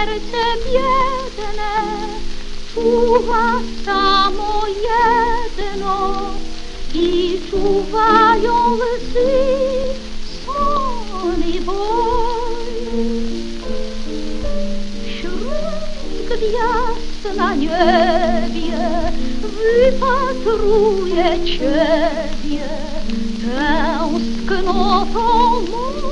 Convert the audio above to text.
serce biedne czuwa samo jedno i czuwają łzy słony boj. Wśród gwiazd na niebie wypatruję Ciebie tęsknotą mą.